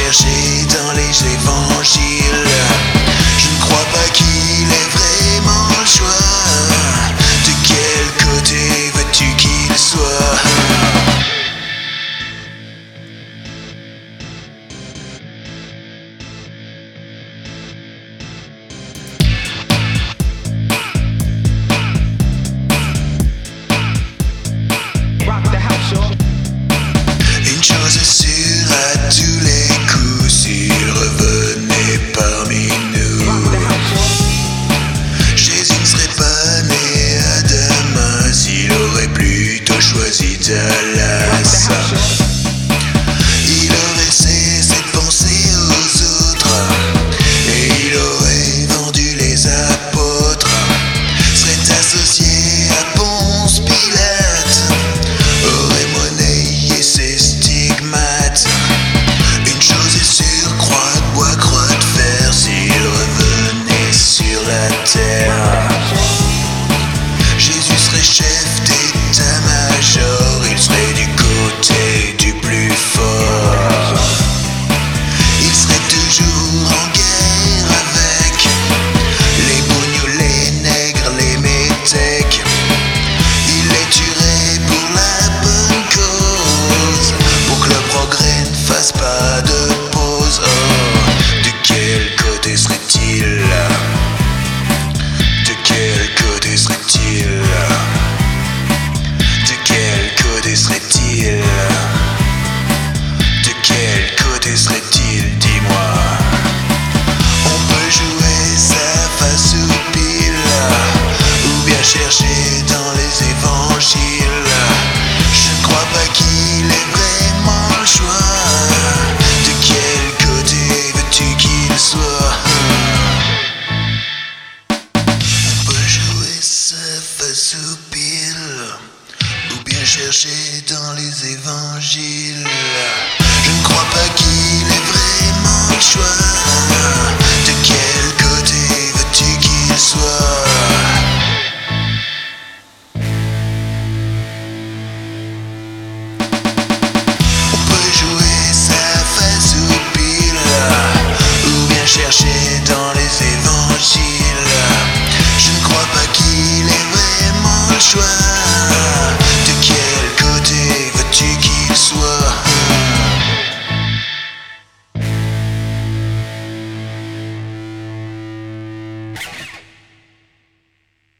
chercher dans les évangiles. Je ne crois pas qu'il ait vraiment le choix. De quel côté veux-tu qu'il soit? Une chose est sûre, à tous les coups, s'il revenait parmi nous, Jésus ne serait pas né à Damas, s'il aurait plutôt choisi Dallas. Il aurait cessé de penser aux autres, et il aurait vendu les apôtres, serait associé à Ponce Pilate, aurait monnayé ses stigmates. Une chose est sûre, croix de bois, croix de fer, s'il revenait sur la terre, Jésus serait chef d'état-major, il serait du côté du plus fort. Il serait toujours en guerre avec les bougnous, les nègres, les métèques. Il les tuerait pour la bonne cause, pour que le progrès ne fasse pas de pause. Oh, de quel côté serait-il? De quel côté serait-il? De quel côté serait-il? De quel côté serait-il? Dis-moi. On peut jouer sa face ou pile, ou bien chercher dans les évangiles. Je ne crois pas qu'il ait vraiment le choix. De quel côté veux-tu qu'il soit? On peut jouer sa face ou pile, ou bien chercher dans les évangiles. Je ne crois pas qu'il ait vraiment le choix. De quel côté veux-tu qu'il soit? On peut jouer sa face ou pile, ou bien chercher dans les évangiles. Je ne crois pas qu'il ait vraiment le choix. De quel côté veux-tu qu'il soit?